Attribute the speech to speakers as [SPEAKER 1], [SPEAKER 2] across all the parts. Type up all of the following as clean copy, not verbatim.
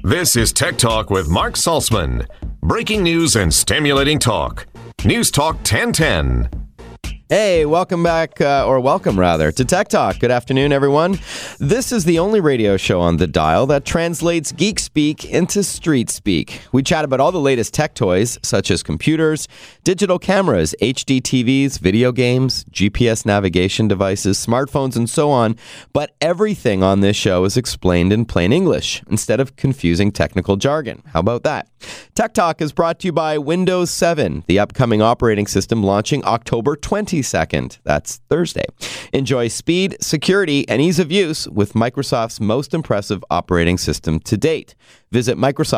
[SPEAKER 1] This is Tech Talk with Mark Salzman. Breaking news and stimulating talk. News Talk 1010.
[SPEAKER 2] Hey, welcome back, welcome to Tech Talk. Good afternoon, everyone. This is the only radio show on the dial that translates geek speak into street speak. We chat about all the latest tech toys, such as computers, digital cameras, HD TVs, video games, GPS navigation devices, smartphones, and so on. But everything on this show is explained in plain English, instead of confusing technical jargon. How about that? Tech Talk is brought to you by Windows 7, the upcoming operating system launching October 22nd. That's Thursday. Enjoy speed, security, and ease of use with Microsoft's most impressive operating system to date. Visit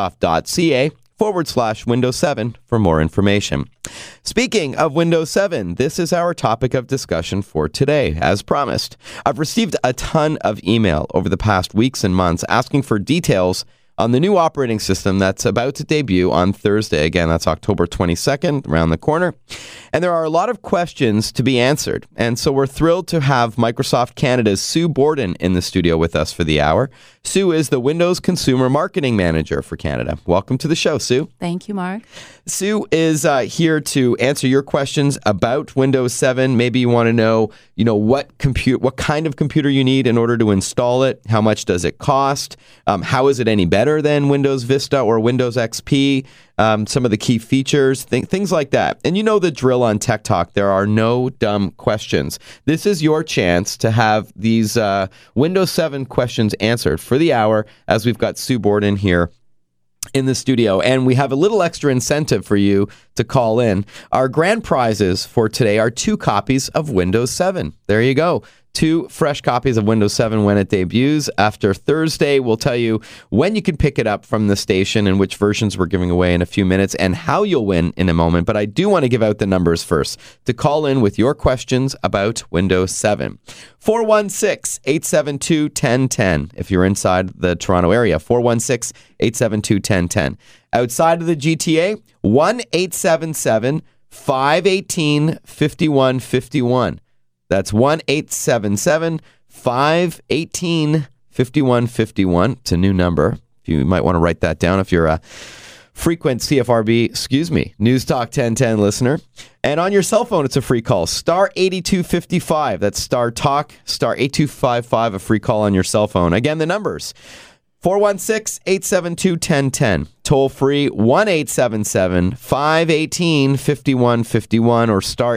[SPEAKER 2] Microsoft.ca/Windows 7 for more information. Speaking of Windows 7, this is our topic of discussion for today, as promised. I've received a ton of email over the past weeks and months asking for details on the new operating system that's about to debut on Thursday. Again, that's October 22nd, around the corner. And there are a lot of questions to be answered. And so we're thrilled to have Microsoft Canada's Sue Borden in the studio with us for the hour. Sue is the Windows Consumer Marketing Manager for Canada. Welcome to the show, Sue.
[SPEAKER 3] Thank you, Mark.
[SPEAKER 2] Sue is here to answer your questions about Windows 7. Maybe you want to know, what kind of computer you need in order to install it. How much does it cost? How is it any better than Windows Vista or Windows XP? Some of the key features, things like that. And you know the drill on Tech Talk. There are no dumb questions. This is your chance to have these Windows 7 questions answered for the hour, as we've got Sue Borden here in the studio. And we have a little extra incentive for you to call in. Our grand prizes for today are 2 copies of Windows 7. There you go. 2 fresh copies of Windows 7 when it debuts. After Thursday, we'll tell you when you can pick it up from the station and which versions we're giving away in a few minutes and how you'll win in a moment. But I do want to give out the numbers first to call in with your questions about Windows 7. 416-872-1010 if you're inside the Toronto area. 416-872-1010. Outside of the GTA, 1-877-518-5151. That's 1-877-518-5151. It's a new number. You might want to write that down if you're a frequent CFRB, News Talk 1010 listener. And on your cell phone, it's a free call. Star 8255. That's Star Talk, Star 8255, a free call on your cell phone. Again, the numbers. 416-872-1010. Toll free 1-877-518-5151 or Star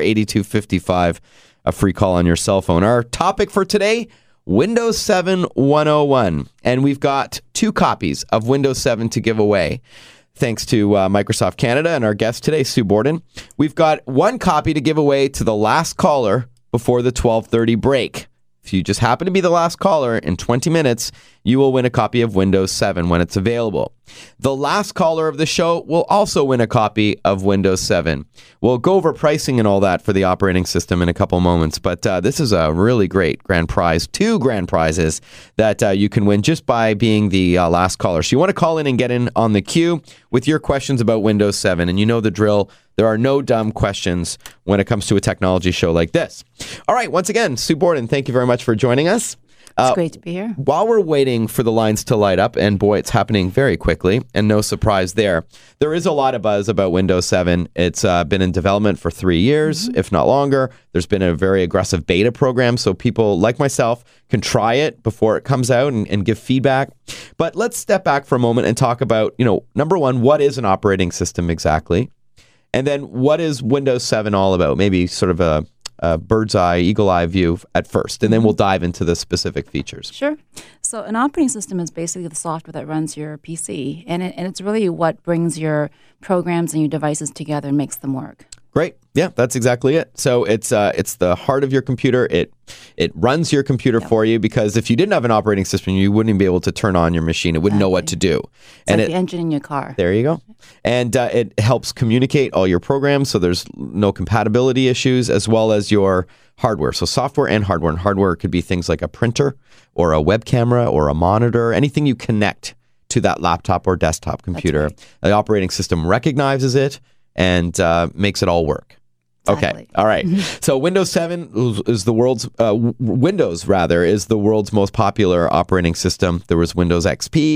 [SPEAKER 2] 8255. A free call on your cell phone. Our topic for today, Windows 7 101. And we've got 2 copies of Windows 7 to give away. Thanks to Microsoft Canada and our guest today, Sue Borden. We've got 1 copy to give away to the last caller before the 12:30 break. If you just happen to be the last caller in 20 minutes, you will win a copy of Windows 7 when it's available. The last caller of the show will also win a copy of Windows 7. We'll go over pricing and all that for the operating system in a couple moments, but this is a really great grand prize. 2 grand prizes that you can win just by being the last caller. So you want to call in and get in on the queue with your questions about Windows 7, and you know the drill. There are no dumb questions when it comes to a technology show like this. All right, once again, Sue Borden, thank you very much for joining us.
[SPEAKER 3] It's great to be here.
[SPEAKER 2] While we're waiting for the lines to light up, and boy, it's happening very quickly, and no surprise there is a lot of buzz about Windows 7. It's been in development for 3 years, if not longer. There's been a very aggressive beta program, so people like myself can try it before it comes out and give feedback. But let's step back for a moment and talk about, number one, what is an operating system exactly? And then what is Windows 7 all about? Maybe sort of a bird's eye, eagle eye view at first, and then we'll dive into the specific features.
[SPEAKER 3] Sure. So an operating system is basically the software that runs your PC, and it's really what brings your programs and your devices together and makes them work.
[SPEAKER 2] Great. Yeah, that's exactly it. So it's the heart of your computer. It runs your computer for you, because if you didn't have an operating system, you wouldn't be able to turn on your machine. It wouldn't know what to do.
[SPEAKER 3] It's like the engine in your car.
[SPEAKER 2] There you go. And it helps communicate all your programs, so there's no compatibility issues, as well as your hardware. So software and hardware. And hardware could be things like a printer or a web camera or a monitor, anything you connect to that laptop or desktop computer. Right. The operating system recognizes it and makes it all work.
[SPEAKER 3] Exactly.
[SPEAKER 2] Okay. All right. So Windows 7 is the world's Windows is the world's most popular operating system. There was Windows XP,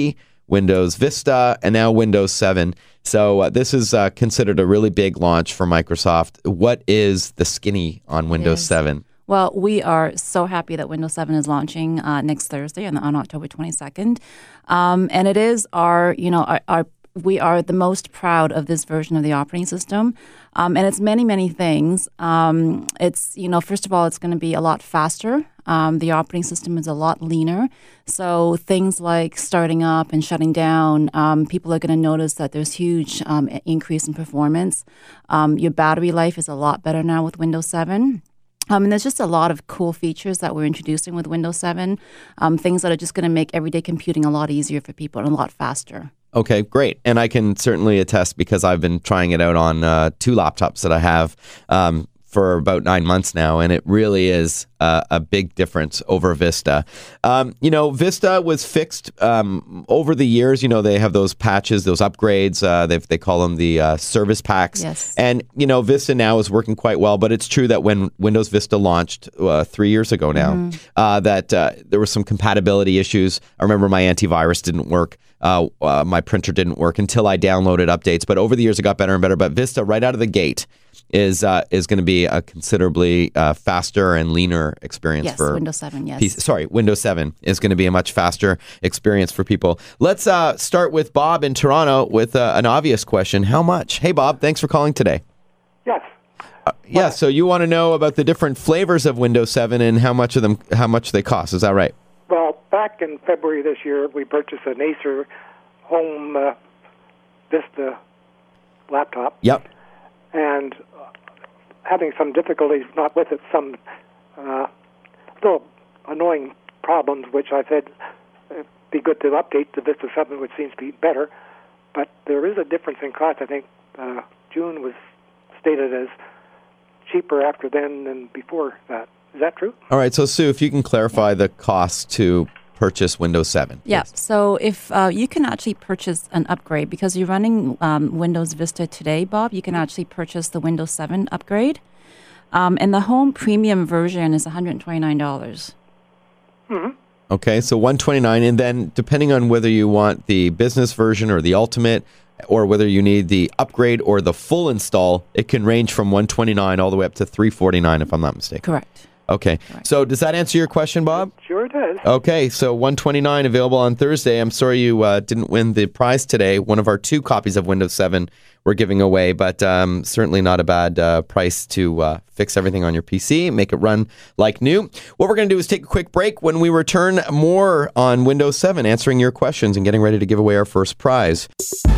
[SPEAKER 2] Windows Vista, and now Windows 7. So this is considered a really big launch for Microsoft. What is the skinny on Windows 7?
[SPEAKER 3] Well, we are so happy that Windows 7 is launching next Thursday on October 22nd. And it is we are the most proud of this version of the operating system. And it's many, many things. It's, first of all, it's going to be a lot faster. The operating system is a lot leaner. So things like starting up and shutting down, people are going to notice that there's huge increase in performance. Your battery life is a lot better now with Windows 7. And there's just a lot of cool features that we're introducing with Windows 7, things that are just going to make everyday computing a lot easier for people and a lot faster.
[SPEAKER 2] Okay, great. And I can certainly attest because I've been trying it out on 2 laptops that I have for about 9 months now, and it really is a big difference over Vista. Vista was fixed over the years. They have those patches, those upgrades. They call them the service packs.
[SPEAKER 3] Yes.
[SPEAKER 2] And, Vista now is working quite well, but it's true that when Windows Vista launched 3 years ago now, that there were some compatibility issues. I remember my antivirus didn't work. My printer didn't work until I downloaded updates. But over the years, it got better and better. But Vista, right out of the gate, is going to be a considerably faster and leaner experience for
[SPEAKER 3] Windows 7. Yes,
[SPEAKER 2] Windows 7 is going to be a much faster experience for people. Let's start with Bob in Toronto with an obvious question: how much? Hey, Bob, thanks for calling today.
[SPEAKER 4] Yes.
[SPEAKER 2] So you want to know about the different flavors of Windows 7 and how much they cost? Is that right?
[SPEAKER 4] Well, back in February this year, we purchased an Acer Home Vista laptop.
[SPEAKER 2] Yep.
[SPEAKER 4] And having some difficulties, not with it, some little annoying problems, which I said it'd be good to update to Vista 7, which seems to be better. But there is a difference in cost. I think June was stated as cheaper after then than before that. Is that true?
[SPEAKER 2] All right. So, Sue, if you can clarify the cost to purchase Windows 7.
[SPEAKER 3] Yeah. So if you can actually purchase an upgrade, because you're running Windows Vista today, Bob, you can actually purchase the Windows 7 upgrade. And the home premium version is $129.
[SPEAKER 4] Mm-hmm.
[SPEAKER 2] Okay. So $129. And then depending on whether you want the business version or the ultimate, or whether you need the upgrade or the full install, it can range from $129 all the way up to $349, if I'm not mistaken.
[SPEAKER 3] Correct.
[SPEAKER 2] Okay.
[SPEAKER 3] Right.
[SPEAKER 2] So does that answer your question, Bob?
[SPEAKER 4] Sure it does.
[SPEAKER 2] Okay. So $129 available on Thursday. I'm sorry you didn't win the prize today. One of our 2 copies of Windows 7 we're giving away, but certainly not a bad price to fix everything on your PC, make it run like new. What we're going to do is take a quick break. When we return, more on Windows 7, answering your questions and getting ready to give away our first prize.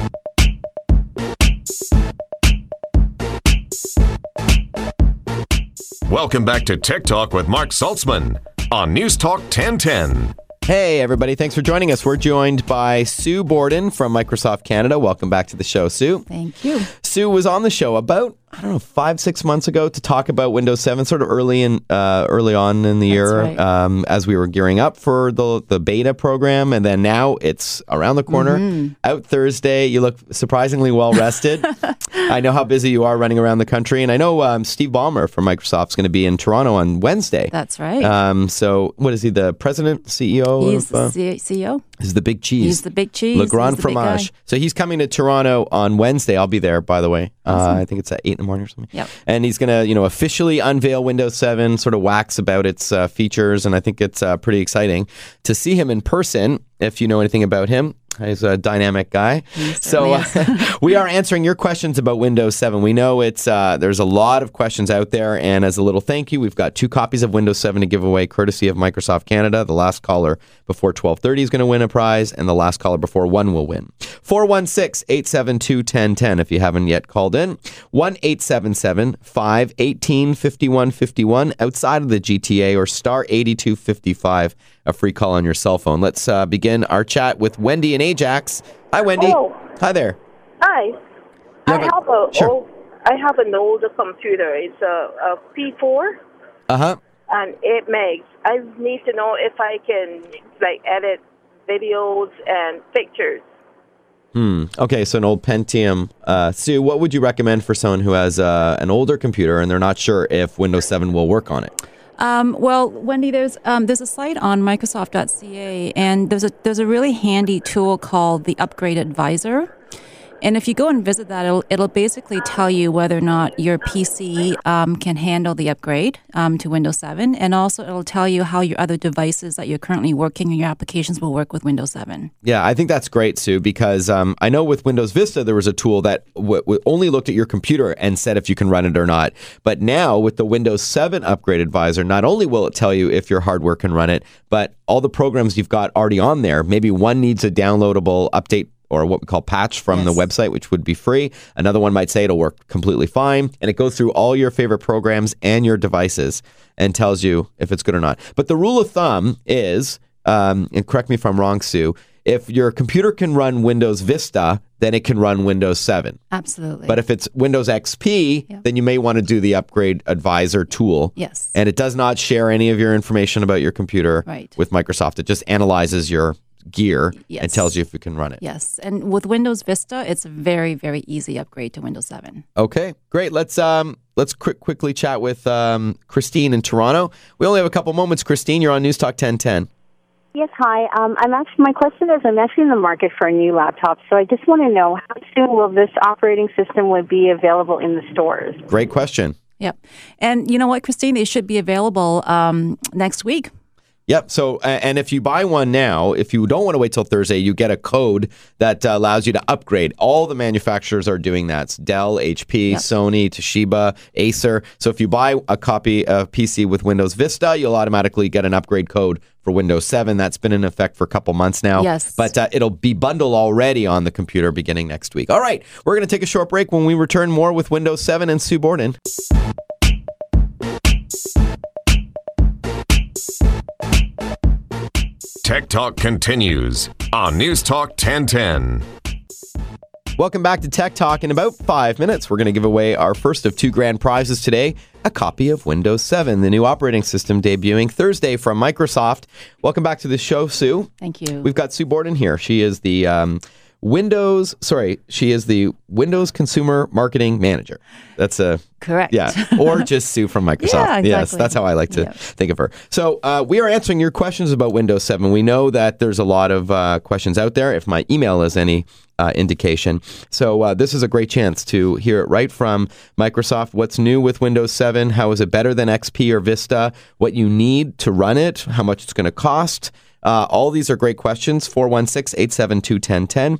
[SPEAKER 1] Welcome back to Tech Talk with Mark Saltzman on News Talk 1010.
[SPEAKER 2] Hey, everybody. Thanks for joining us. We're joined by Sue Borden from Microsoft Canada. Welcome back to the show, Sue.
[SPEAKER 3] Thank you.
[SPEAKER 2] Sue was on the show about, 5-6 months ago to talk about Windows 7, sort of early on in the year,
[SPEAKER 3] right.
[SPEAKER 2] as we were gearing up for the beta program. And then now it's around the corner, out Thursday. You look surprisingly well rested. I know how busy you are running around the country. And I know Steve Ballmer from Microsoft's going to be in Toronto on Wednesday.
[SPEAKER 3] That's right.
[SPEAKER 2] So what is he, the president, CEO?
[SPEAKER 3] He's the CEO.
[SPEAKER 2] He's the big cheese.
[SPEAKER 3] He's the big cheese.
[SPEAKER 2] Le Grand
[SPEAKER 3] He's the big
[SPEAKER 2] Fromage.
[SPEAKER 3] guy.
[SPEAKER 2] So he's coming to Toronto on Wednesday. I'll be there, by the way.
[SPEAKER 3] Awesome.
[SPEAKER 2] I think it's at 8 in the morning or something.
[SPEAKER 3] Yep.
[SPEAKER 2] And he's going to, officially unveil Windows 7, sort of wax about its features. And I think it's pretty exciting to see him in person, if you know anything about him. He's a dynamic guy. So we are answering your questions about Windows 7. We know it's there's a lot of questions out there. And as a little thank you, we've got 2 copies of Windows 7 to give away, courtesy of Microsoft Canada. The last caller before 12:30 is going to win a prize, and the last caller before 1 will win. 416-872-1010 if you haven't yet called in. 1-877-518-5151 outside of the GTA, or star 8255, a free call on your cell phone. Let's begin our chat with Wendy in Ajax. Hi, Wendy.
[SPEAKER 5] Hello.
[SPEAKER 2] Hi there.
[SPEAKER 5] Hi. I have an older computer. It's a P4
[SPEAKER 2] Uh-huh.
[SPEAKER 5] and 8 megs. I need to know if I can edit videos and pictures.
[SPEAKER 2] Okay, so an old Pentium. Sue, what would you recommend for someone who has an older computer and they're not sure if Windows 7 will work on it?
[SPEAKER 3] Well, Wendy, there's a site on Microsoft.ca, and there's a really handy tool called the Upgrade Advisor. And if you go and visit that, it'll basically tell you whether or not your PC can handle the upgrade to Windows 7, and also it'll tell you how your other devices that you're currently working and your applications will work with Windows 7.
[SPEAKER 2] Yeah, I think that's great, Sue, because I know with Windows Vista there was a tool that only looked at your computer and said if you can run it or not. But now with the Windows 7 Upgrade Advisor, not only will it tell you if your hardware can run it, but all the programs you've got already on there, maybe one needs a downloadable update or what we call patch from the website, which would be free. Another one might say it'll work completely fine. And it goes through all your favorite programs and your devices and tells you if it's good or not. But the rule of thumb is, and correct me if I'm wrong, Sue, if your computer can run Windows Vista, then it can run Windows 7.
[SPEAKER 3] Absolutely.
[SPEAKER 2] But if it's Windows XP, then you may want to do the Upgrade Advisor tool.
[SPEAKER 3] Yes.
[SPEAKER 2] And it does not share any of your information about your computer with Microsoft. It just analyzes your gear and tells you if you can run it.
[SPEAKER 3] Yes. And with Windows Vista, it's a very, very easy upgrade to Windows 7.
[SPEAKER 2] Okay, great. Let's quickly chat with Christine in Toronto. We only have a couple moments. Christine, you're on News Talk 1010.
[SPEAKER 6] Yes, hi. My question is, I'm actually in the market for a new laptop, so I just want to know how soon will this operating system will be available in the stores?
[SPEAKER 2] Great question.
[SPEAKER 3] Yep. And you know what, Christine, they should be available next week.
[SPEAKER 2] Yep. So, and if you buy one now, if you don't want to wait till Thursday, you get a code that allows you to upgrade. All the manufacturers are doing that. It's Dell, HP, Sony, Toshiba, Acer. So if you buy a copy of PC with Windows Vista, you'll automatically get an upgrade code for Windows 7. That's been in effect for a couple months now.
[SPEAKER 3] Yes.
[SPEAKER 2] But it'll be bundled already on the computer beginning next week. All right. We're going to take a short break. When we return, more with Windows 7 and Sue Borden.
[SPEAKER 1] Tech Talk continues on News Talk 1010.
[SPEAKER 2] Welcome back to Tech Talk. In about 5 minutes, we're going to give away our first of 2 grand prizes today, a copy of Windows 7, the new operating system debuting Thursday from Microsoft. Welcome back to the show, Sue.
[SPEAKER 3] Thank you.
[SPEAKER 2] We've got Sue Borden here. She is the Windows Consumer Marketing Manager. That's
[SPEAKER 3] correct.
[SPEAKER 2] Yeah, or just Sue from Microsoft.
[SPEAKER 3] Yeah, exactly.
[SPEAKER 2] Yes, that's how I like to think of her. So we are answering your questions about Windows 7. We know that there's a lot of questions out there, if my email is any indication. So this is a great chance to hear it right from Microsoft. What's new with Windows 7? How is it better than XP or Vista? What you need to run it? How much it's going to cost? All these are great questions. 416-872-1010,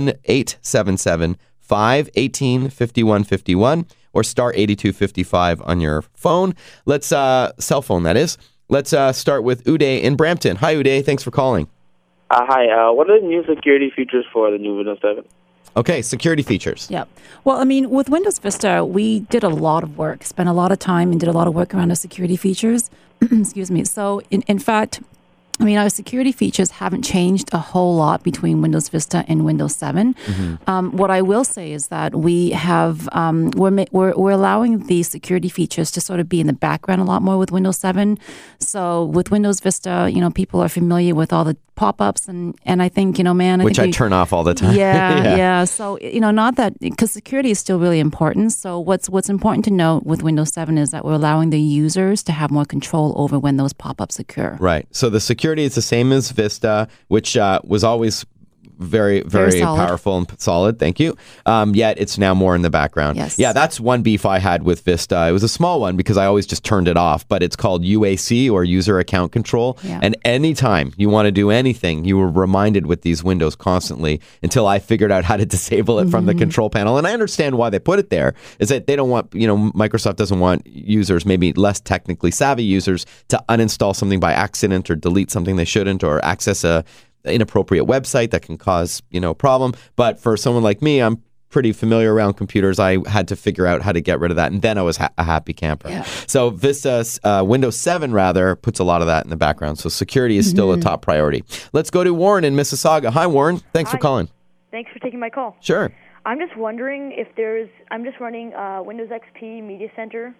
[SPEAKER 2] 1-877-518-5151, or star 8255 on your phone. Let's cell phone, that is. Let's start with Uday in Brampton. Hi, Uday. Thanks for calling.
[SPEAKER 7] Hi. What are the new security features for the new Windows 7?
[SPEAKER 2] Okay, security features.
[SPEAKER 3] Yeah. Well, I mean, with Windows Vista, we did a lot of work, spent a lot of time and did a lot of work around the security features. Excuse me. So, in fact, I mean, our security features haven't changed a whole lot between Windows Vista and Windows 7. Mm-hmm. What I will say is that we have we're allowing the security features to sort of be in the background a lot more with Windows 7. So with Windows Vista, people are familiar with all the pop-ups, and I think,
[SPEAKER 2] Which I turn off all the time.
[SPEAKER 3] Yeah. So, not that, because security is still really important. So what's important to note with Windows 7 is that we're allowing the users to have more control over when those pop-ups occur.
[SPEAKER 2] Right. So the security is the same as Vista, which was always very, very powerful and solid. Thank you. Yet it's now more in the background.
[SPEAKER 3] Yes.
[SPEAKER 2] Yeah, that's one beef I had with Vista. It was a small one because I always just turned it off, but it's called UAC, or User Account Control.
[SPEAKER 3] Yeah.
[SPEAKER 2] And anytime you want to do anything, you were reminded with these windows constantly until I figured out how to disable it from the control panel. And I understand why they put it there, is that they don't want, Microsoft doesn't want users, maybe less technically savvy users, to uninstall something by accident or delete something they shouldn't, or access a inappropriate website that can cause, problem. But for someone like me, I'm pretty familiar around computers. I had to figure out how to get rid of that, and then I was a happy camper.
[SPEAKER 3] Yeah.
[SPEAKER 2] So Vista's Windows 7 rather puts a lot of that in the background. So security is still a top priority. Let's go to Warren in Mississauga. Hi, Warren. Thanks for calling.
[SPEAKER 8] Thanks for taking my call.
[SPEAKER 2] Sure.
[SPEAKER 8] I'm just wondering if I'm just running Windows XP Media Center,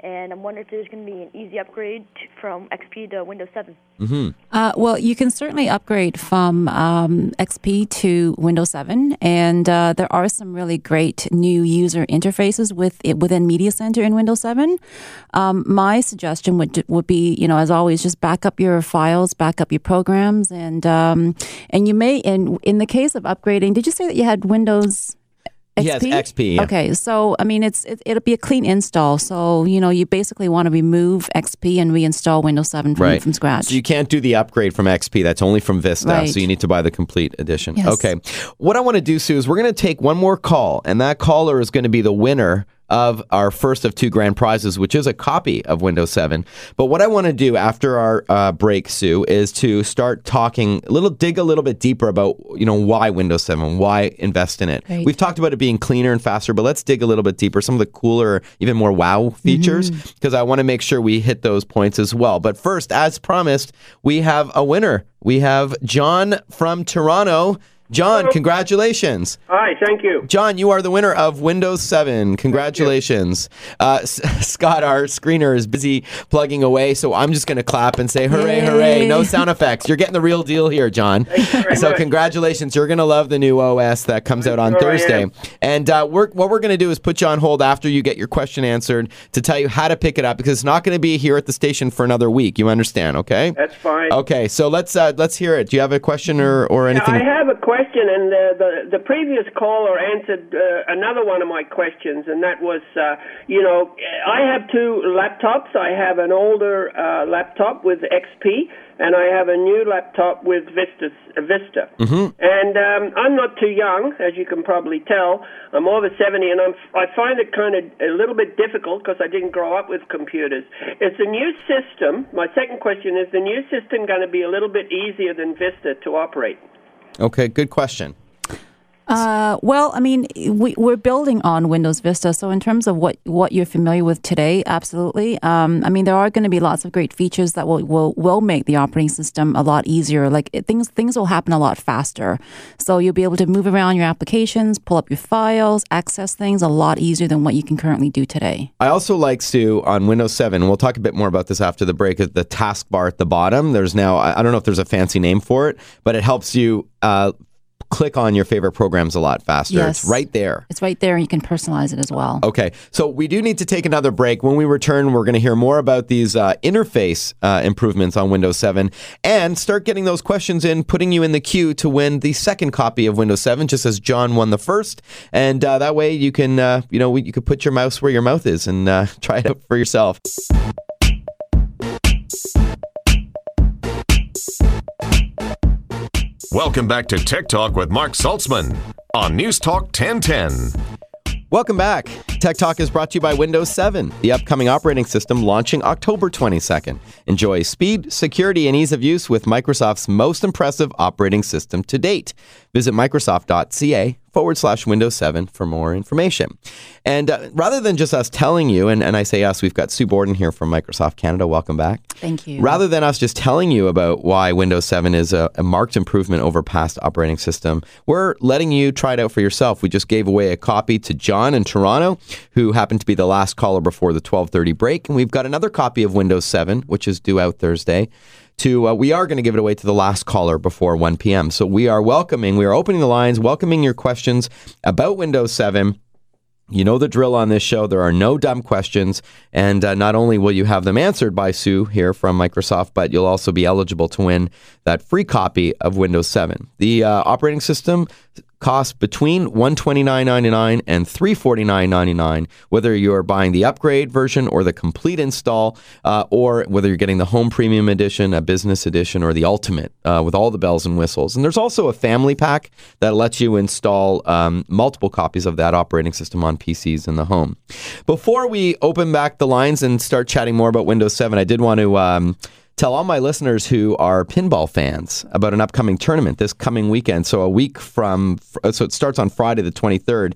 [SPEAKER 8] and I'm wondering if there's going to be an easy upgrade from XP to Windows 7.
[SPEAKER 3] Well, you can certainly upgrade from XP to Windows 7, and there are some really great new user interfaces within Media Center in Windows 7. My suggestion would be, as always, just back up your files, back up your programs, and you may, in the case of upgrading, did you say that you had Windows XP?
[SPEAKER 2] Yes, XP. Yeah.
[SPEAKER 3] Okay, so it'll be a clean install. So you basically want to remove XP and reinstall Windows 7 from scratch.
[SPEAKER 2] So you can't do the upgrade from XP. That's only from Vista.
[SPEAKER 3] Right.
[SPEAKER 2] So you need to buy the complete edition.
[SPEAKER 3] Yes.
[SPEAKER 2] Okay. What I want to do, Sue, is we're going to take one more call, and that caller is going to be the winner of our first of 2 grand prizes, which is a copy of Windows 7. But what I want to do after our break, Sue, is to start dig a little bit deeper about, why Windows 7, why invest in it.
[SPEAKER 3] Right.
[SPEAKER 2] We've talked about it being cleaner and faster, but let's dig a little bit deeper. Some of the cooler, even more wow features, because I want to make sure we hit those points as well. But first, as promised, we have a winner. We have John from Toronto. John, congratulations.
[SPEAKER 9] Hi, thank you.
[SPEAKER 2] John, you are the winner of Windows 7. Congratulations. Scott, our screener, is busy plugging away, so I'm just going to clap and say, hooray, hooray. No sound effects. You're getting the real deal here, John.
[SPEAKER 9] Thank you very
[SPEAKER 2] So
[SPEAKER 9] much.
[SPEAKER 2] congratulations. You're going to love the new OS that comes out on
[SPEAKER 9] sure I
[SPEAKER 2] Thursday.
[SPEAKER 9] am.
[SPEAKER 2] And what we're going to do is put you on hold after you get your question answered to tell you how to pick it up, because it's not going to be here at the station for another week. You understand, okay?
[SPEAKER 9] That's fine.
[SPEAKER 2] Okay, so let's hear it. Do you have a question or anything?
[SPEAKER 9] I have a question, and the previous caller answered another one of my questions, and that was, I have 2 laptops. I have an older laptop with XP, and I have a new laptop with Vista. And I'm not too young, as you can probably tell. I'm over 70, and I find it kind of a little bit difficult because I didn't grow up with computers. Is the new system, my second question is, the new system going to be a little bit easier than Vista to operate?
[SPEAKER 2] Okay, good question.
[SPEAKER 3] Well, we're building on Windows Vista. So in terms of what you're familiar with today, absolutely. There are going to be lots of great features that will make the operating system a lot easier. Like things will happen a lot faster. So you'll be able to move around your applications, pull up your files, access things a lot easier than what you can currently do today.
[SPEAKER 2] I also like, Sue, on Windows 7, and we'll talk a bit more about this after the break, the taskbar at the bottom. There's now, I don't know if there's a fancy name for it, but it helps you click on your favorite programs a lot faster.
[SPEAKER 3] Yes.
[SPEAKER 2] It's right there.
[SPEAKER 3] It's right there, and you can personalize it as well.
[SPEAKER 2] Okay, so we do need to take another break. When we return, we're going to hear more about these interface improvements on Windows 7 and start getting those questions in, putting you in the queue to win the second copy of Windows 7, just as John won the first. And that way you can, you could put your mouse where your mouth is and try it out for yourself.
[SPEAKER 1] Welcome back to Tech Talk with Mark Saltzman on News Talk 1010.
[SPEAKER 2] Welcome back. Tech Talk is brought to you by Windows 7, the upcoming operating system launching October 22nd. Enjoy speed, security, and ease of use with Microsoft's most impressive operating system to date. Visit Microsoft.ca/Windows 7 for more information. And rather than just us telling you, and I say us, we've got Sue Borden here from Microsoft Canada. Welcome back.
[SPEAKER 3] Thank you.
[SPEAKER 2] Rather than us just telling you about why Windows 7 is a marked improvement over past operating system, we're letting you try it out for yourself. We just gave away a copy to John in Toronto, who happened to be the last caller before the 12:30 break. And we've got another copy of Windows 7, which is due out Thursday. We are going to give it away to the last caller before 1 p.m. So we are opening the lines, welcoming your questions about Windows 7. You know the drill on this show. There are no dumb questions. And not only will you have them answered by Sue here from Microsoft, but you'll also be eligible to win that free copy of Windows 7. The operating system costs between $129.99 and $349.99, whether you're buying the upgrade version or the complete install, or whether you're getting the Home Premium Edition, a Business Edition, or the Ultimate with all the bells and whistles. And there's also a family pack that lets you install multiple copies of that operating system on PCs in the home. Before we open back the lines and start chatting more about Windows 7, I did want to tell all my listeners who are pinball fans about an upcoming tournament this coming weekend. So it starts on Friday the 23rd.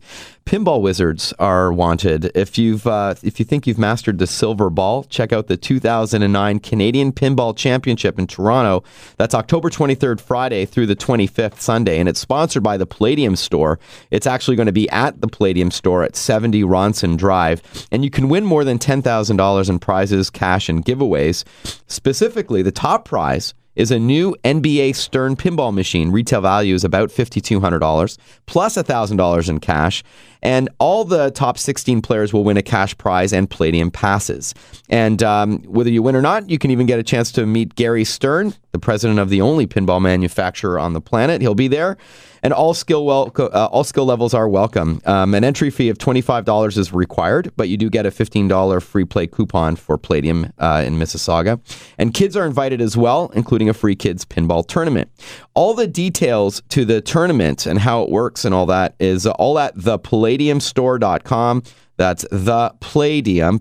[SPEAKER 2] Pinball wizards are wanted. If you think you've mastered the silver ball, check out the 2009 Canadian Pinball Championship in Toronto. That's October 23rd, Friday through the 25th, Sunday, and it's sponsored by the Palladium Store. It's actually going to be at the Palladium Store at 70 Ronson Drive, and you can win more than $10,000 in prizes, cash, and giveaways. Specifically, the top prize is a new NBA Stern pinball machine. Retail value is about $5,200, plus $1,000 in cash. And all the top 16 players will win a cash prize and Palladium passes. And whether you win or not, you can even get a chance to meet Gary Stern, the president of the only pinball manufacturer on the planet. He'll be there. And all skill levels are welcome. An entry fee of $25 is required, but you do get a $15 free play coupon for Palladium in Mississauga. And kids are invited as well, including a free kids pinball tournament. All the details to the tournament and how it works and all that is all at thepalladiumstore.com. That's the Palladium,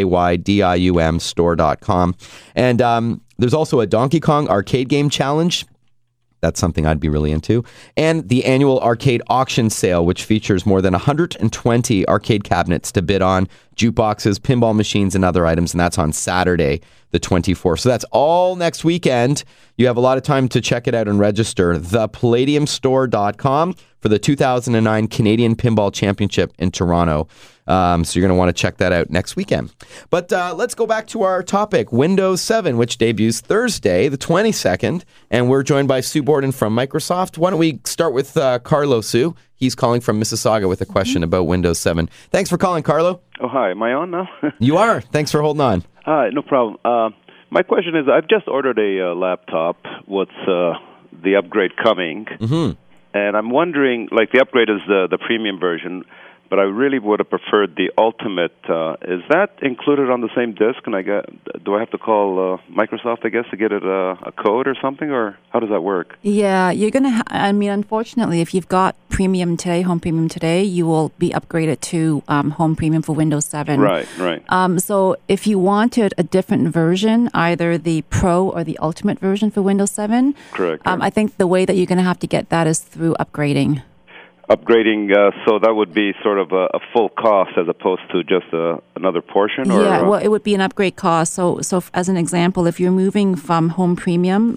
[SPEAKER 2] Playdium store.com. And there's also a Donkey Kong arcade game challenge. That's something I'd be really into. And the annual arcade auction sale, which features more than 120 arcade cabinets to bid on, jukeboxes, pinball machines, and other items. And that's on Saturday, the 24th. So that's all next weekend. You have a lot of time to check it out and register. Thepalladiumstore.com for the 2009 Canadian Pinball Championship in Toronto. So you're going to want to check that out next weekend. But let's go back to our topic, Windows 7, which debuts Thursday, the 22nd. And we're joined by Sue Borden from Microsoft. Why don't we start with Carlo, Sue? He's calling from Mississauga with a question about Windows 7. Thanks for calling, Carlo.
[SPEAKER 10] Oh, hi. Am I on now?
[SPEAKER 2] You are. Thanks for holding on.
[SPEAKER 10] Hi, no problem. My question is, I've just ordered a laptop. What's the upgrade coming? Mm-hmm. And I'm wondering, like, the upgrade is the premium version, but I really would have preferred the Ultimate. Is that included on the same disc? And do I have to call Microsoft, I guess, to get it a code or something, or how does that work?
[SPEAKER 3] Yeah, you're going to, unfortunately, if you've got Premium today, Home Premium today, you will be upgraded to Home Premium for Windows 7.
[SPEAKER 10] Right.
[SPEAKER 3] So if you wanted a different version, either the Pro or the Ultimate version for Windows 7,
[SPEAKER 10] correct.
[SPEAKER 3] I think the way that you're going to have to get that is through upgrading.
[SPEAKER 10] So that would be sort of a full cost as opposed to just another portion? Or,
[SPEAKER 3] yeah, well, it would be an upgrade cost. So as an example, if you're moving from Home Premium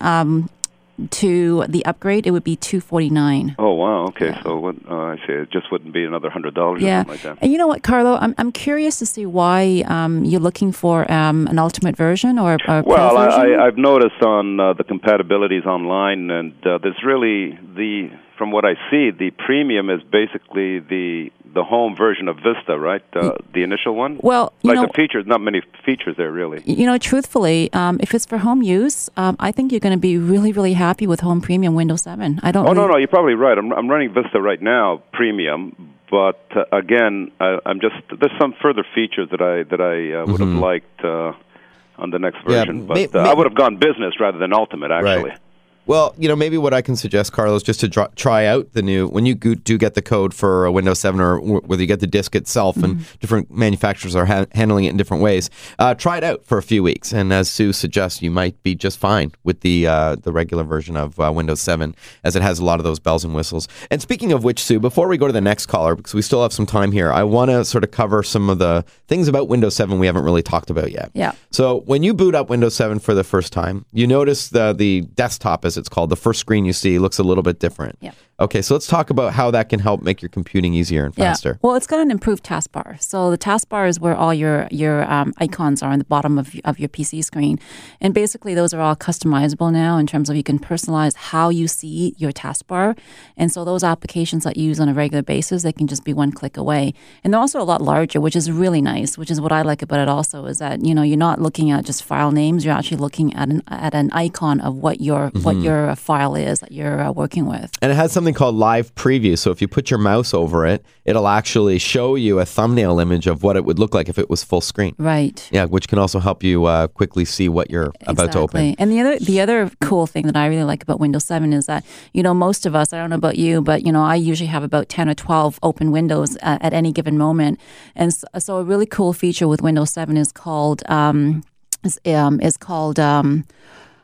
[SPEAKER 3] to the upgrade, it would be $249.
[SPEAKER 10] Oh, wow. Okay. Yeah. So I see. It just wouldn't be another $100 or something like that.
[SPEAKER 3] And you know what, Carlo? I'm curious to see why you're looking for an Ultimate version or a Pro version?
[SPEAKER 10] I've noticed on the compatibilities online, and there's really from what I see, the premium is basically the home version of Vista, right? The initial one?
[SPEAKER 3] Well,
[SPEAKER 10] the features, not many features there, really.
[SPEAKER 3] Truthfully, if it's for home use, I think you're going to be really, really happy with Home Premium Windows 7.
[SPEAKER 10] No, you're probably right. I'm running Vista right now, premium, but again, there's some further features that I would have liked on the next version, but I would have gone business rather than Ultimate, actually.
[SPEAKER 2] Right. Well, maybe what I can suggest, Carlos, just to try out the new, when you do get the code for Windows 7 or whether you get the disk itself, and different manufacturers are handling it in different ways, try it out for a few weeks. And as Sue suggests, you might be just fine with the regular version of Windows 7, as it has a lot of those bells and whistles. And speaking of which, Sue, before we go to the next caller, because we still have some time here, I want to sort of cover some of the things about Windows 7 we haven't really talked about yet.
[SPEAKER 3] Yeah.
[SPEAKER 2] So when you boot up Windows 7 for the first time, you notice the desktop, as it's called, the first screen you see looks a little bit different.
[SPEAKER 3] Yeah.
[SPEAKER 2] Okay, so let's talk about how that can help make your computing easier and faster.
[SPEAKER 3] Yeah. Well, it's got an improved taskbar. So the taskbar is where all your icons are on the bottom of your PC screen. And basically, those are all customizable now in terms of you can personalize how you see your taskbar. And so those applications that you use on a regular basis, they can just be one click away. And they're also a lot larger, which is really nice, which is what I like about it also, is that, you're not looking at just file names. You're actually looking at an icon of what your file is that you're working with.
[SPEAKER 2] And it has something called live preview. So if you put your mouse over it, it'll actually show you a thumbnail image of what it would look like if it was full screen.
[SPEAKER 3] Right.
[SPEAKER 2] Yeah, which can also help you quickly see what you're about to open.
[SPEAKER 3] And the other cool thing that I really like about Windows 7 is that, most of us, I don't know about you, but, I usually have about 10 or 12 open windows at any given moment. And so a really cool feature with Windows 7 is called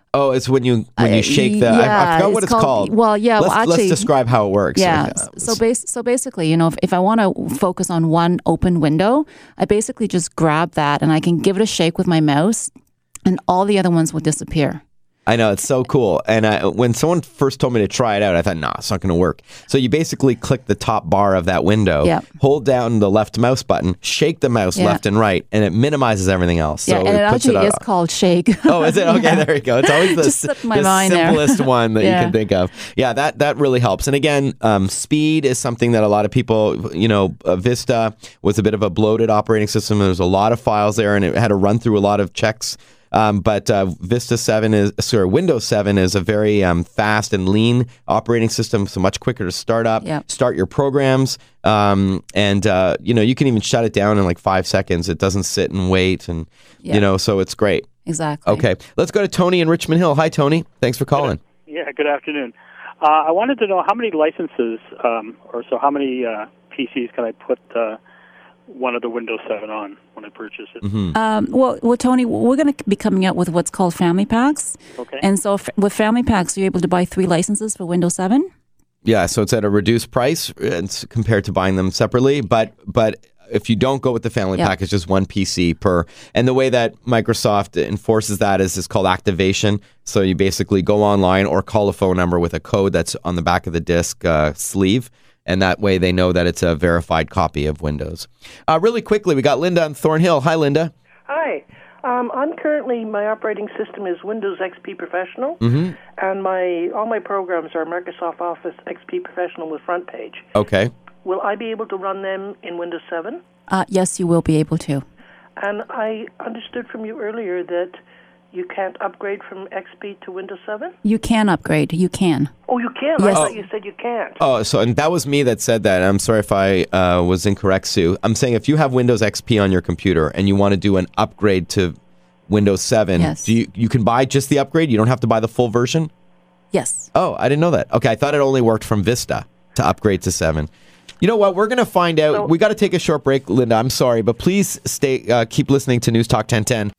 [SPEAKER 2] Oh, it's when you shake the. I forgot what it's called.
[SPEAKER 3] Well, yeah.
[SPEAKER 2] Let's describe how it works.
[SPEAKER 3] Yeah. So basically, if I want to focus on one open window, I basically just grab that and I can give it a shake with my mouse, and all the other ones will disappear.
[SPEAKER 2] I know, it's so cool. And when someone first told me to try it out, I thought, nah, it's not going to work. So you basically click the top bar of that window, hold down the left mouse button, shake the mouse left and right, and it minimizes everything else. So
[SPEAKER 3] and it actually is called shake.
[SPEAKER 2] Oh, is it? Okay, there you go. It's always the simplest one that you can think of. Yeah, that really helps. And again, speed is something that a lot of people, Vista was a bit of a bloated operating system. There's a lot of files there, and it had to run through a lot of checks. But Windows 7 is a very fast and lean operating system, so much quicker to start up, start your programs, and you can even shut it down in like 5 seconds. It doesn't sit and wait, and so it's great.
[SPEAKER 3] Exactly.
[SPEAKER 2] Okay, let's go to Tony in Richmond Hill. Hi, Tony. Thanks for calling.
[SPEAKER 11] Yeah, good afternoon. I wanted to know how many licenses, how many PCs can I put one of the Windows 7 on when I purchase it?
[SPEAKER 2] Mm-hmm.
[SPEAKER 3] Well, Tony, we're going to be coming out with what's called family packs.
[SPEAKER 11] Okay.
[SPEAKER 3] And so with family packs, you're able to buy 3 licenses for Windows 7.
[SPEAKER 2] Yeah, so it's at a reduced price compared to buying them separately. But if you don't go with the family pack, it's just one PC per. And the way that Microsoft enforces that is called activation. So you basically go online or call a phone number with a code that's on the back of the disk sleeve. And that way they know that it's a verified copy of Windows. Really quickly, we got Linda on Thornhill. Hi, Linda.
[SPEAKER 12] Hi. My operating system is Windows XP Professional, and all my programs are Microsoft Office XP Professional with Front Page.
[SPEAKER 2] Okay.
[SPEAKER 12] Will I be able to run them in Windows 7?
[SPEAKER 3] Yes, you will be able to.
[SPEAKER 12] And I understood from you earlier that you can't upgrade from XP to Windows 7?
[SPEAKER 3] You can upgrade. You can.
[SPEAKER 12] Oh, you can?
[SPEAKER 3] Yes.
[SPEAKER 12] I thought you said you can't.
[SPEAKER 2] Oh, and that was me that said that. I'm sorry if I was incorrect, Sue. I'm saying if you have Windows XP on your computer and you want to do an upgrade to Windows 7, you can buy just the upgrade? You don't have to buy the full version?
[SPEAKER 3] Yes.
[SPEAKER 2] Oh, I didn't know that. Okay, I thought it only worked from Vista to upgrade to 7. You know what? We're going to find out. We got to take a short break, Linda. I'm sorry, but please keep listening to News Talk 1010.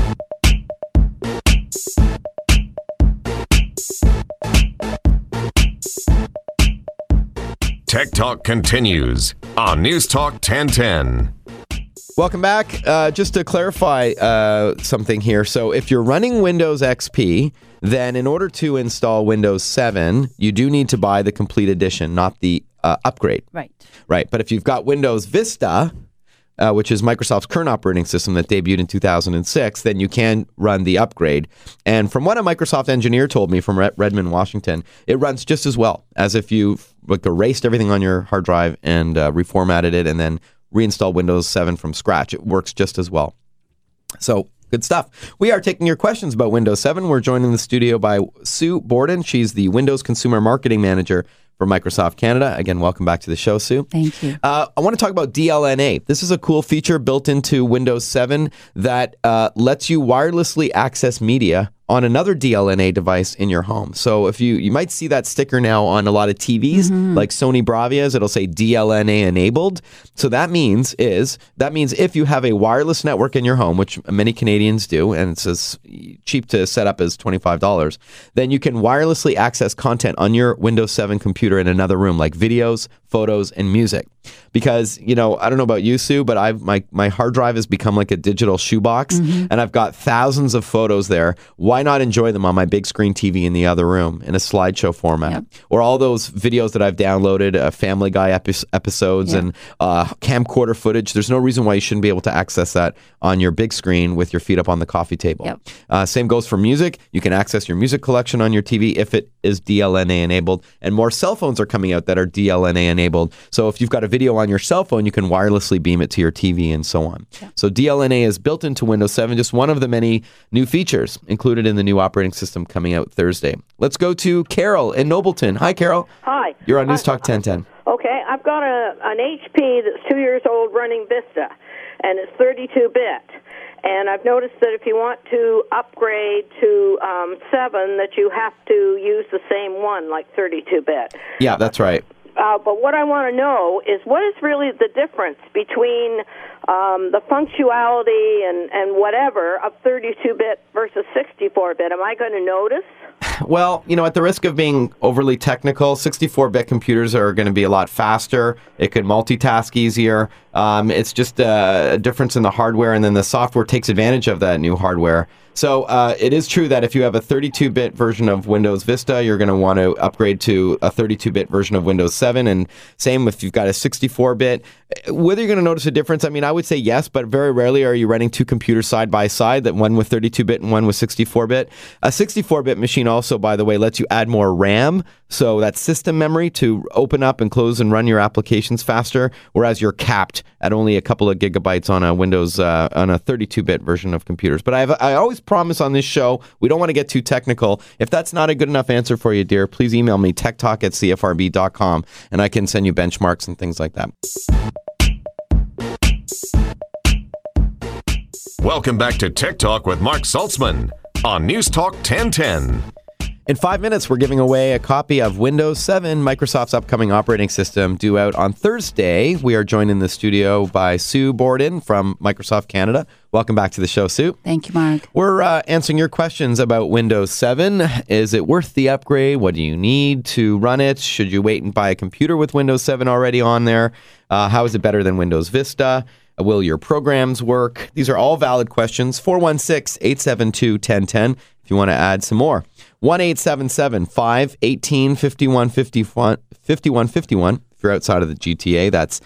[SPEAKER 1] Tech Talk continues on News Talk 1010.
[SPEAKER 2] Welcome back. Just to clarify something here. So if you're running Windows XP, then in order to install Windows 7, you do need to buy the complete edition, not the upgrade.
[SPEAKER 3] Right.
[SPEAKER 2] Right. But if you've got Windows Vista, which is Microsoft's current operating system that debuted in 2006, then you can run the upgrade. And from what a Microsoft engineer told me from Redmond, Washington, it runs just as well as if you erased everything on your hard drive and reformatted it and then reinstalled Windows 7 from scratch. It works just as well. So good stuff. We are taking your questions about Windows 7. We're joined in the studio by Sue Borden. She's the Windows Consumer Marketing Manager for Microsoft Canada. Again, welcome back to the show, Sue.
[SPEAKER 3] Thank you.
[SPEAKER 2] I want to talk about DLNA. This is a cool feature built into Windows 7 that lets you wirelessly access media on another DLNA device in your home. So if you might see that sticker now on a lot of TVs, like Sony Bravia's, it'll say DLNA enabled. So that means if you have a wireless network in your home, which many Canadians do, and it's as cheap to set up as $25, then you can wirelessly access content on your Windows 7 computer in another room, like videos, photos, and music. Because, I don't know about you, Sue, but my hard drive has become like a digital shoebox, and I've got thousands of photos there. Why not enjoy them on my big screen TV in the other room in a slideshow format? Yep. Or all those videos that I've downloaded, Family Guy episodes and camcorder footage. There's no reason why you shouldn't be able to access that on your big screen with your feet up on the coffee table. Yep. Same goes for music. You can access your music collection on your TV if it is DLNA enabled. And more cell phones are coming out that are DLNA enabled. So if you've got a video on your cell phone, you can wirelessly beam it to your TV and so on. Yeah. So DLNA is built into Windows 7, just one of the many new features included in the new operating system coming out Thursday. Let's go to Carol in Nobleton. Hi, Carol.
[SPEAKER 13] Hi.
[SPEAKER 2] You're on News Talk 1010.
[SPEAKER 13] Okay, I've got an HP that's 2 years old running Vista, and it's 32-bit. And I've noticed that if you want to upgrade to 7, that you have to use the same one, like 32-bit.
[SPEAKER 2] Yeah, that's right.
[SPEAKER 13] But what I want to know is what is really the difference between the functionality and whatever of 32-bit versus 64-bit? Am I going to notice?
[SPEAKER 2] Well, at the risk of being overly technical, 64-bit computers are going to be a lot faster. It could multitask easier. It's just a difference in the hardware, and then the software takes advantage of that new hardware. So it is true that if you have a 32-bit version of Windows Vista, you're going to want to upgrade to a 32-bit version of Windows 7. And same if you've got a 64-bit. Whether you're going to notice a difference, I would say yes, but very rarely are you running two computers side by side, that one with 32-bit and one with 64-bit. A 64-bit machine also, by the way, lets you add more RAM, so that's system memory to open up and close and run your applications faster, whereas you're capped at only a couple of gigabytes on a Windows, on a 32-bit version of computers. But I always promise on this show, we don't want to get too technical. If that's not a good enough answer for you, dear, please email me, techtalk@cfrb.com, and I can send you benchmarks and things like that.
[SPEAKER 1] Welcome back to Tech Talk with Mark Saltzman on News Talk 1010.
[SPEAKER 2] In 5 minutes, we're giving away a copy of Windows 7, Microsoft's upcoming operating system, due out on Thursday. We are joined in the studio by Sue Borden from Microsoft Canada. Welcome back to the show, Sue.
[SPEAKER 3] Thank you, Mark.
[SPEAKER 2] We're answering your questions about Windows 7. Is it worth the upgrade? What do you need to run it? Should you wait and buy a computer with Windows 7 already on there? How is it better than Windows Vista? Will your programs work? These are all valid questions. 416-872-1010 if you want to add some more. 1-877-518-5151 if you're outside of the GTA. That's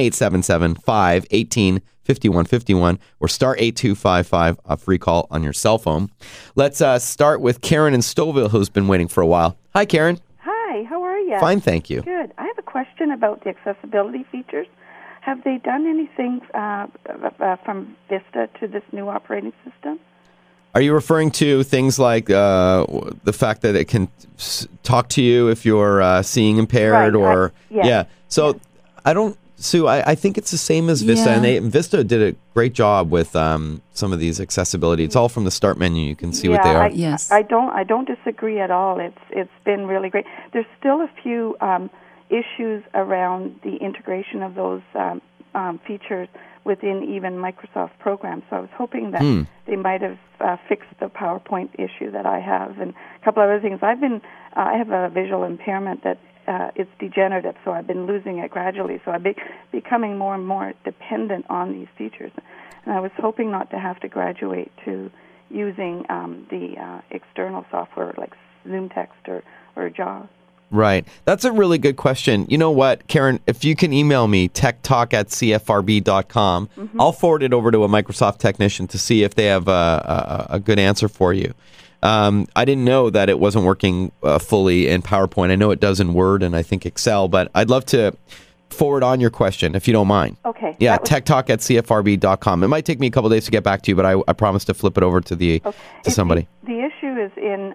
[SPEAKER 2] 1-877-518-5151 or star 8255, a free call on your cell phone. Let's start with Karen in Stouffville, who's been waiting for a while. Hi, Karen.
[SPEAKER 14] Hi, how are you?
[SPEAKER 2] Fine, thank you.
[SPEAKER 14] Good. I have a question about the accessibility features. Have they done anything from Vista to this new operating system?
[SPEAKER 2] Are you referring to things like the fact that it can talk to you if you're seeing impaired,
[SPEAKER 14] right,
[SPEAKER 2] or
[SPEAKER 14] yeah.
[SPEAKER 2] So I don't, Sue. I think it's the same as Vista, and Vista did a great job with some of these accessibility. It's all from the start menu. You can see what they are.
[SPEAKER 14] I don't disagree at all. It's been really great. There's still a few issues around the integration of those features within even Microsoft programs. So I was hoping that they might have fixed the PowerPoint issue that I have, and a couple other things. I have a visual impairment that it's degenerative, so I've been losing it gradually. So I'm becoming more and more dependent on these features, and I was hoping not to have to graduate to using the external software like ZoomText or JAWS.
[SPEAKER 2] Right. That's a really good question. You know what, Karen, if you can email me, techtalk@cfrb.com, I'll forward it over to a Microsoft technician to see if they have a good answer for you. I didn't know that it wasn't working fully in PowerPoint. I know it does in Word and I think Excel, but I'd love to forward on your question if you don't mind.
[SPEAKER 14] Okay.
[SPEAKER 2] Yeah, techtalk@cfrb.com. It might take me a couple days to get back to you, but I promise to flip it over to somebody.
[SPEAKER 14] The issue is in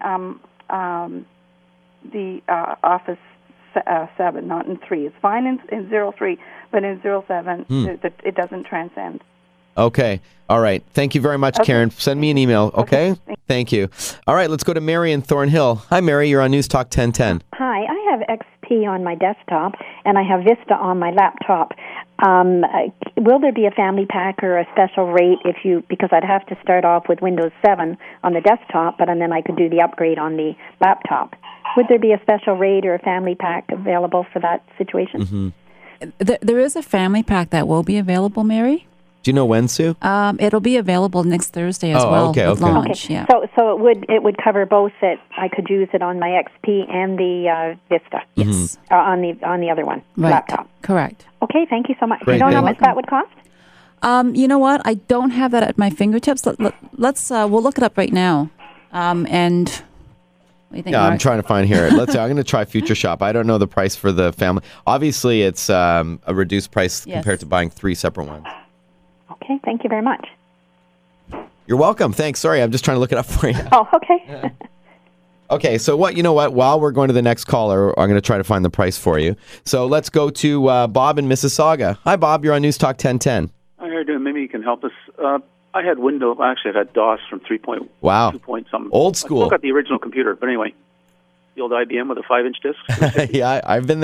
[SPEAKER 14] the Office 7, not in 3. It's fine in 03, but in 07, it doesn't transcend.
[SPEAKER 2] Okay. All right. Thank you very much, Karen. Send me an email, okay? Thank you. All right, let's go to Mary in Thornhill. Hi, Mary. You're on News Talk 1010.
[SPEAKER 15] Hi. I have XP on my desktop, and I have Vista on my laptop. Will there be a family pack or a special rate because I'd have to start off with Windows 7 on the desktop, and then I could do the upgrade on the laptop. Would there be a special rate or a family pack available for that situation?
[SPEAKER 3] There is a family pack that will be available, Mary.
[SPEAKER 2] Do you know when, Sue?
[SPEAKER 3] It'll be available next Thursday as well.
[SPEAKER 2] Okay.
[SPEAKER 3] Launch, yeah.
[SPEAKER 15] So it would cover both that I could use it on my XP and the Vista.
[SPEAKER 3] Yes.
[SPEAKER 15] On the other one, laptop.
[SPEAKER 3] Correct.
[SPEAKER 15] Okay, thank you so much.
[SPEAKER 2] Great,
[SPEAKER 15] you know how much that would cost?
[SPEAKER 3] You know what? I don't have that at my fingertips. Let's we'll look it up right now. And what do you think, Mark?
[SPEAKER 2] I'm trying to find here. I'm going to try Future Shop. I don't know the price for the family. Obviously, it's a reduced price compared to buying 3 separate ones.
[SPEAKER 15] Okay, thank you very much.
[SPEAKER 2] You're welcome. Thanks. Sorry, I'm just trying to look it up for you.
[SPEAKER 15] Oh, okay.
[SPEAKER 2] Okay, so you know what? While we're going to the next caller, I'm going to try to find the price for you. So let's go to Bob in Mississauga. Hi, Bob. You're on News Talk 1010.
[SPEAKER 16] How are you doing? Maybe you can help us. I had Windows. Actually, I had DOS from 3.2 point something.
[SPEAKER 2] Old school.
[SPEAKER 16] I still got the original computer, but anyway, the old IBM with a 5-inch disc.
[SPEAKER 2] Yeah, I've been there.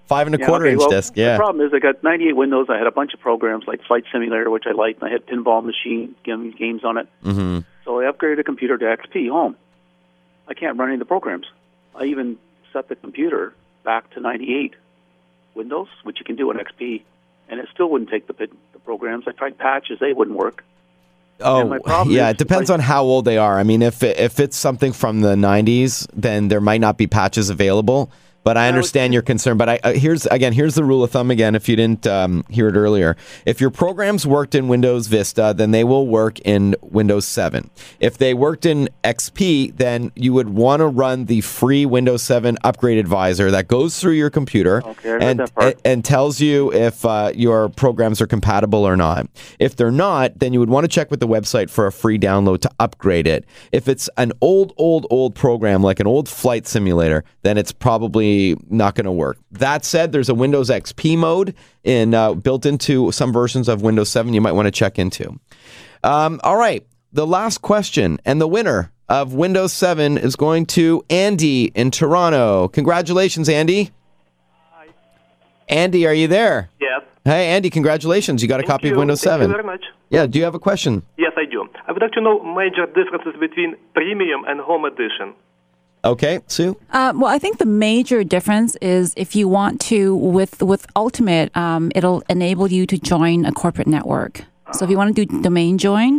[SPEAKER 2] 5.25-inch disc, yeah.
[SPEAKER 16] The problem is I got 98 Windows. I had a bunch of programs like Flight Simulator, which I liked, and I had Pinball Machine games on it.
[SPEAKER 2] Mm-hmm.
[SPEAKER 16] So I upgraded the computer to XP home. I can't run any of the programs. I even set the computer back to 98 Windows, which you can do on XP, and it still wouldn't take the programs. I tried patches; they wouldn't work.
[SPEAKER 2] Oh, yeah, it depends on how old they are. I mean, if it's something from the 90s, then there might not be patches available. But I understand your concern. But here's the rule of thumb again, if you didn't hear it earlier. If your programs worked in Windows Vista, then they will work in Windows 7. If they worked in XP, then you would want to run the free Windows 7 Upgrade Advisor that goes through your computer and tells you if your programs are compatible or not. If they're not, then you would want to check with the website for a free download to upgrade it. If it's an old program, like an old flight simulator, then it's probably not going to work. That said, there's a Windows XP mode built into some versions of Windows 7 you might want to check into. All right, the last question, and the winner of Windows 7 is going to Andy in Toronto. Congratulations, Andy.
[SPEAKER 17] Hi.
[SPEAKER 2] Andy, are you there?
[SPEAKER 17] Yes.
[SPEAKER 2] Hey, Andy, congratulations. You got a copy of Windows 7.
[SPEAKER 17] Thank you very much.
[SPEAKER 2] Yeah, do you have a question?
[SPEAKER 17] Yes, I do. I would like to know major differences between Premium and Home Edition.
[SPEAKER 2] Okay, Sue?
[SPEAKER 3] Well, I think the major difference is if you want to, with Ultimate, it'll enable you to join a corporate network. So if you want to do domain join,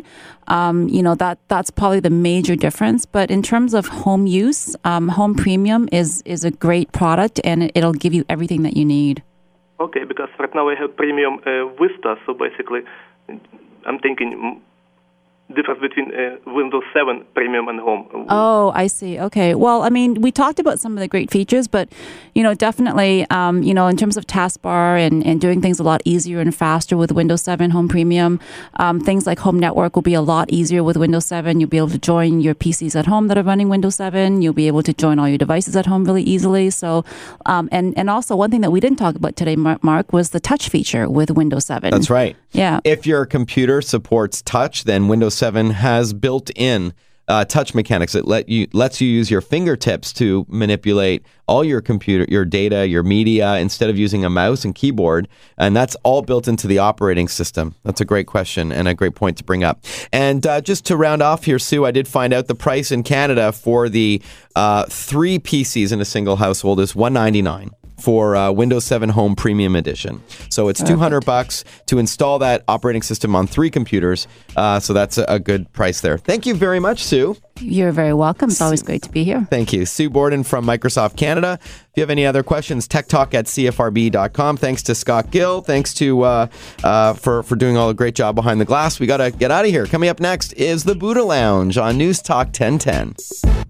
[SPEAKER 3] that's probably the major difference. But in terms of home use, Home Premium is a great product, and it'll give you everything that you need.
[SPEAKER 17] Okay, because right now I have Premium Vista, so basically I'm thinking difference between Windows 7 Premium and Home.
[SPEAKER 3] Oh, I see. Okay. Well, I mean, we talked about some of the great features, but, definitely, in terms of taskbar and doing things a lot easier and faster with Windows 7 Home Premium, things like Home Network will be a lot easier with Windows 7. You'll be able to join your PCs at home that are running Windows 7. You'll be able to join all your devices at home really easily. So, and also one thing that we didn't talk about today, Mark, was the touch feature with Windows 7.
[SPEAKER 2] That's right.
[SPEAKER 3] Yeah.
[SPEAKER 2] If your computer supports touch, then Windows 7 has built-in touch mechanics that lets you use your fingertips to manipulate all your data, your media, instead of using a mouse and keyboard. And that's all built into the operating system. That's a great question and a great point to bring up. And just to round off here, Sue, I did find out the price in Canada for the 3 PCs in a single household is $199. For Windows 7 Home Premium Edition. So it's $200 to install that operating system on 3 computers. So that's a good price there. Thank you very much, Sue.
[SPEAKER 3] You're very welcome. It's always great to be here.
[SPEAKER 2] Thank you. Sue Borden from Microsoft Canada. If you have any other questions, techtalk@cfrb.com. Thanks to Scott Gill. Thanks to for doing all the great job behind the glass. We got to get out of here. Coming up next is the Buddha Lounge on News Talk 1010.